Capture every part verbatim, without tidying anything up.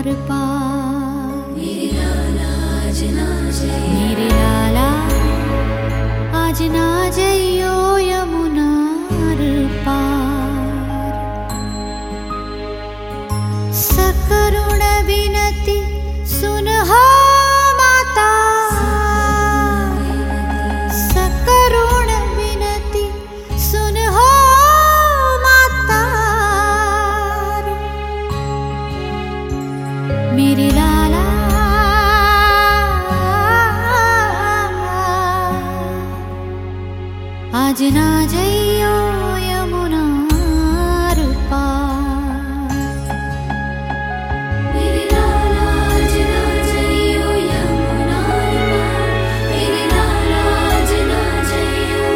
यमुनार पार। मेरे लाला आज ना जाइयो, मेरे लाला आज ना जाइयो यमुनार पार। सकरुण विनती सुन हो माता, सकरुण विनती सुन हो माता। मेरे लाला आज ना जाइयो यमुनार पार। मेरे लाला आज ना जाइयो यमुनार पार। मेरे लाला आज ना जाइयो।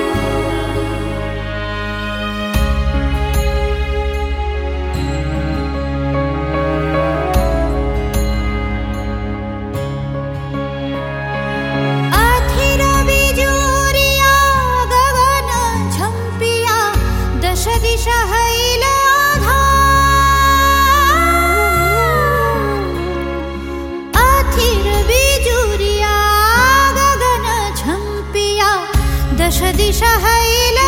आथिर बिजुरिया गगन झंपिया, दश दिशा हैल आधार। आथिर बिजुरिया गगन झंपिया, दश दिशा हैल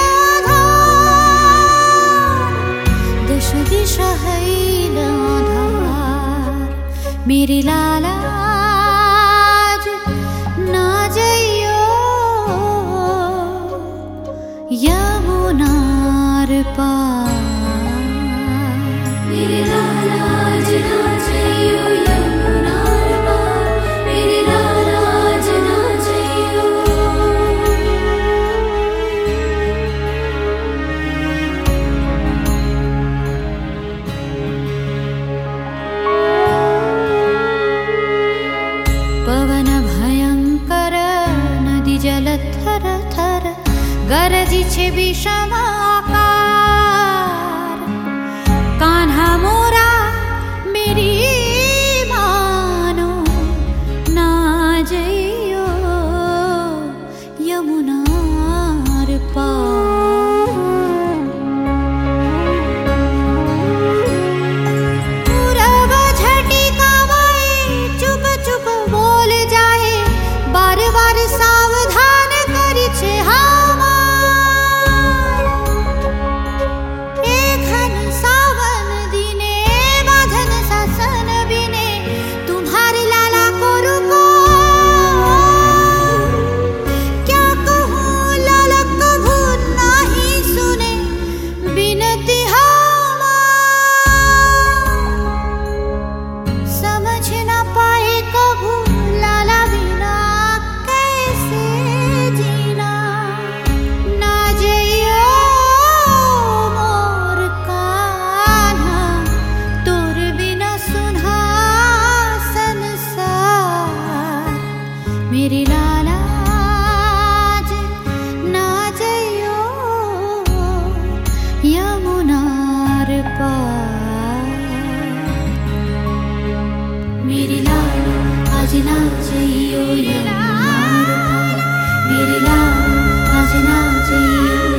आधार। दश दिशा हैल आधार। मेरे लाला आज ना जाइयो यमुनार पार। मेरे लाला आज ना जाइयो यमुनार पार। मेरे लाला आज ना जाइयो। पवन भयंकर नदी जल थर थर, गरजी छे विषम आकार। कान्हा मोरा मेरी मानो, ना जाइयो यमुनार पार। पूरब झटिका माए चुप चुप बोल जाए, बार बार सावधान करी छे हमार। एखन सावन दिने बाधन शासन बिने, तुम्हारे लाला को रुको। क्या कहूँ लाला कभू नहीं सुने, बिनती हमार। समझ ना पाए कभू लाला बिना कैसे जीना। ना जाइयो मोर कान्हा, तोर बिना सुना संसार। मेरे लाला आज ना जाइयो यमुनार पार। मेरे लाला आज ना जाइयो यमुनार पार। मेरे लाला आज ना जाइयो।